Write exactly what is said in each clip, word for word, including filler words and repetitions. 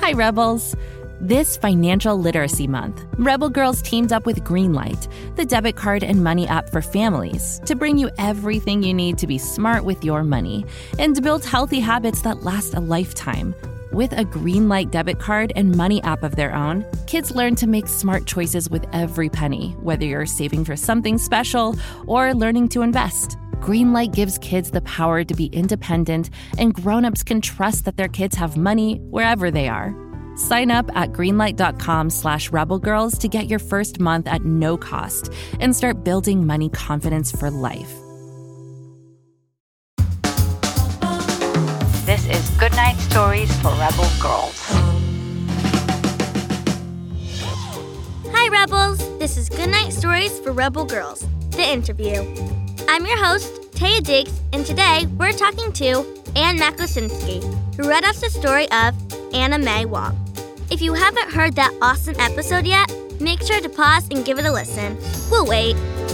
Hi, Rebels. This Financial Literacy Month, Rebel Girls teamed up with Greenlight, the debit card and money app for families, to bring you everything you need to be smart with your money and to build healthy habits that last a lifetime. With a Greenlight debit card and money app of their own, kids learn to make smart choices with every penny, whether you're saving for something special or learning to invest. Greenlight gives kids the power to be independent, and grown-ups can trust that their kids have money wherever they are. Sign up at greenlight.com slash rebelgirls to get your first month at no cost and start building money confidence for life. This is Goodnight Stories for Rebel Girls. Hi, Rebels. This is Goodnight Stories for Rebel Girls, the interview. I'm your host, Taya Diggs, and today we're talking to Anne Makosinski, who read us the story of Anna May Wong. If you haven't heard that awesome episode yet, make sure to pause and give it a listen. We'll wait.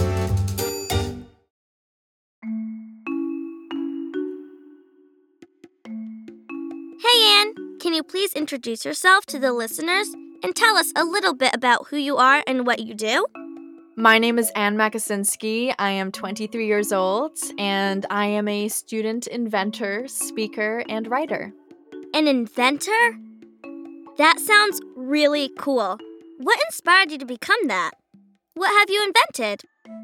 Hey, Anne, can you please introduce yourself to the listeners and tell us a little bit about who you are and what you do? My name is Anne Makosinski. I am twenty-three years old, and I am a student inventor, speaker, and writer. An inventor? That sounds really cool. What inspired you to become that? What have you invented?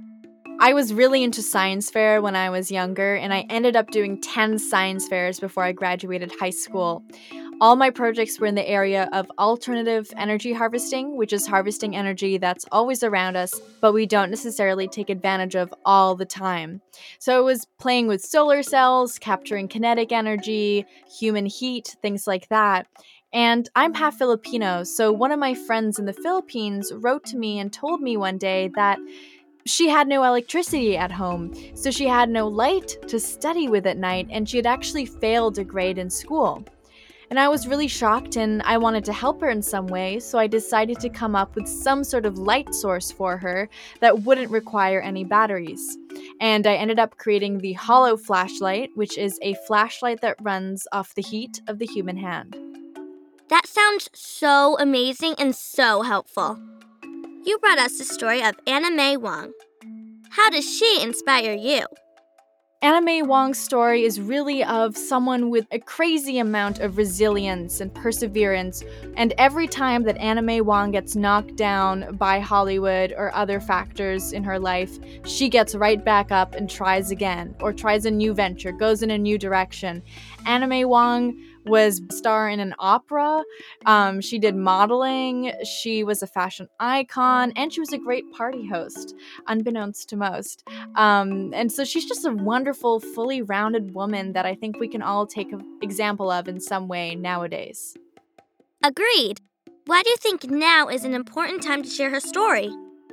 I was really into science fair when I was younger, and I ended up doing ten science fairs before I graduated high school. All my projects were in the area of alternative energy harvesting, which is harvesting energy that's always around us, but we don't necessarily take advantage of all the time. So it was playing with solar cells, capturing kinetic energy, human heat, things like that. And I'm half Filipino, so one of my friends in the Philippines wrote to me and told me one day that she had no electricity at home, so she had no light to study with at night, and she had actually failed a grade in school. And I was really shocked, and I wanted to help her in some way, so I decided to come up with some sort of light source for her that wouldn't require any batteries. And I ended up creating the Hollow flashlight, which is a flashlight that runs off the heat of the human hand. That sounds so amazing and so helpful. You brought us the story of Anna May Wong. How does she inspire you? Anna May Wong's story is really of someone with a crazy amount of resilience and perseverance, and every time that Anna May Wong gets knocked down by Hollywood or other factors in her life, she gets right back up and tries again, or tries a new venture, goes in a new direction. Anna May Wong was a star in an opera, um, she did modeling, she was a fashion icon, and she was a great party host, unbeknownst to most. Um, and so she's just a wonderful, fully rounded woman that I think we can all take an example of in some way nowadays. Agreed. Why do you think now is an important time to share her story?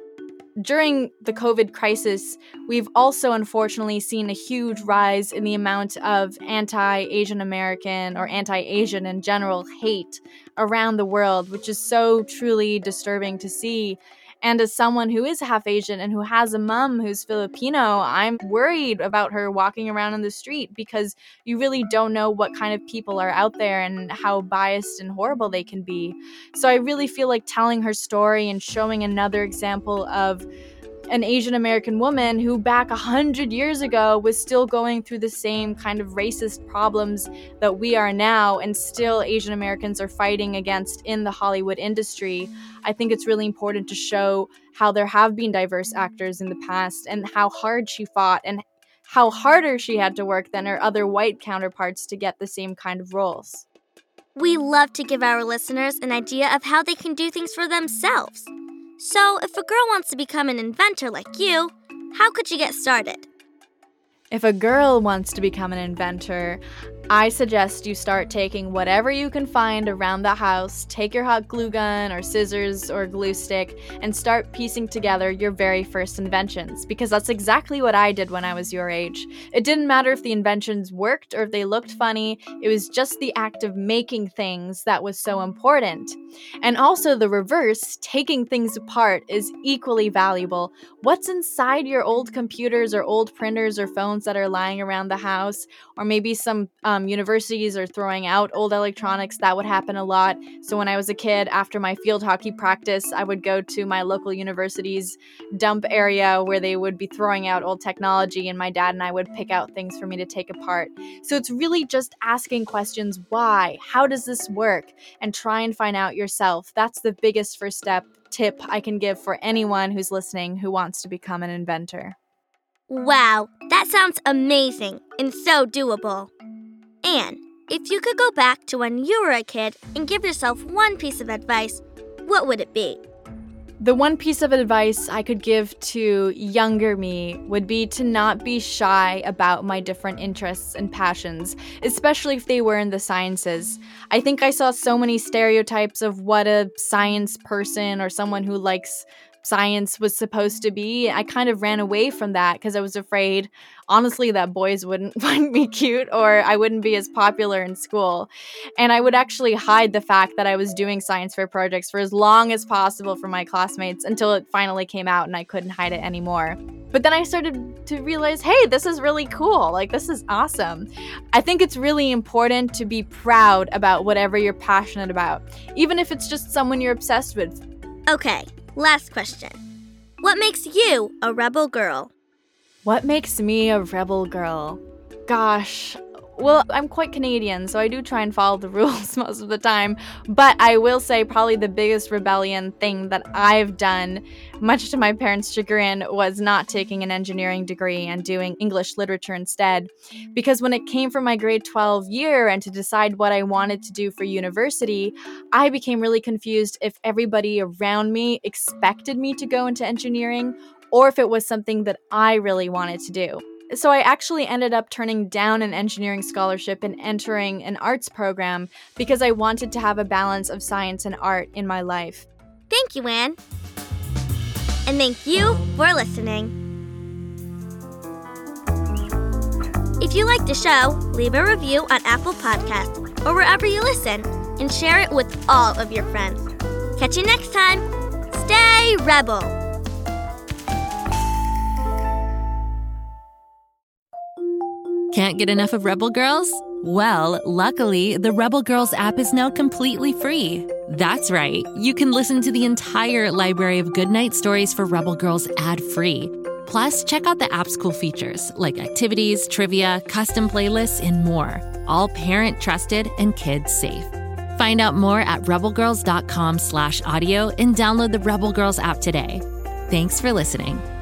During the COVID crisis, we've also unfortunately seen a huge rise in the amount of anti-Asian American or anti-Asian in general hate around the world, which is so truly disturbing to see. And as someone who is half Asian and who has a mom who's Filipino, I'm worried about her walking around on the street because you really don't know what kind of people are out there and how biased and horrible they can be. So I really feel like telling her story and showing another example of an Asian American woman who back a hundred years ago was still going through the same kind of racist problems that we are now, and still Asian Americans are fighting against in the Hollywood industry. I think it's really important to show how there have been diverse actors in the past and how hard she fought and how harder she had to work than her other white counterparts to get the same kind of roles. We love to give our listeners an idea of how they can do things for themselves. So, if a girl wants to become an inventor like you, how could she get started? If a girl wants to become an inventor, I suggest you start taking whatever you can find around the house, take your hot glue gun or scissors or glue stick, and start piecing together your very first inventions, because that's exactly what I did when I was your age. It didn't matter if the inventions worked or if they looked funny, it was just the act of making things that was so important. And also the reverse, taking things apart, is equally valuable. What's inside your old computers or old printers or phones that are lying around the house, or maybe some um, um, universities are throwing out old electronics. That would happen a lot. So when I was a kid, after my field hockey practice, I would go to my local university's dump area where they would be throwing out old technology, and my dad and I would pick out things for me to take apart. So it's really just asking questions. Why? How does this work? And try and find out yourself. That's the biggest first step tip I can give for anyone who's listening who wants to become an inventor. Wow, that sounds amazing and so doable. Anne, if you could go back to when you were a kid and give yourself one piece of advice, what would it be? The one piece of advice I could give to younger me would be to not be shy about my different interests and passions, especially if they were in the sciences. I think I saw so many stereotypes of what a science person or someone who likes science was supposed to be. I kind of ran away from that because I was afraid, honestly, that boys wouldn't find me cute or I wouldn't be as popular in school. And I would actually hide the fact that I was doing science fair projects for as long as possible from my classmates until it finally came out and I couldn't hide it anymore. But then I started to realize, hey, this is really cool. Like, this is awesome. I think it's really important to be proud about whatever you're passionate about, even if it's just someone you're obsessed with. Okay. Last question. What makes you a rebel girl? What makes me a rebel girl? Gosh, well, I'm quite Canadian, so I do try and follow the rules most of the time. But I will say probably the biggest rebellion thing that I've done, much to my parents' chagrin, was not taking an engineering degree and doing English literature instead. Because when it came for my grade twelve year and to decide what I wanted to do for university, I became really confused if everybody around me expected me to go into engineering or if it was something that I really wanted to do. So I actually ended up turning down an engineering scholarship and entering an arts program because I wanted to have a balance of science and art in my life. Thank you, Anne. And thank you for listening. If you like the show, leave a review on Apple Podcasts or wherever you listen and share it with all of your friends. Catch you next time. Stay rebel. Can't get enough of Rebel Girls? Well, luckily, the Rebel Girls app is now completely free. That's right. You can listen to the entire library of goodnight stories for Rebel Girls ad-free. Plus, check out the app's cool features like activities, trivia, custom playlists, and more. All parent-trusted and kids-safe. Find out more at rebelgirls.com slash audio and download the Rebel Girls app today. Thanks for listening.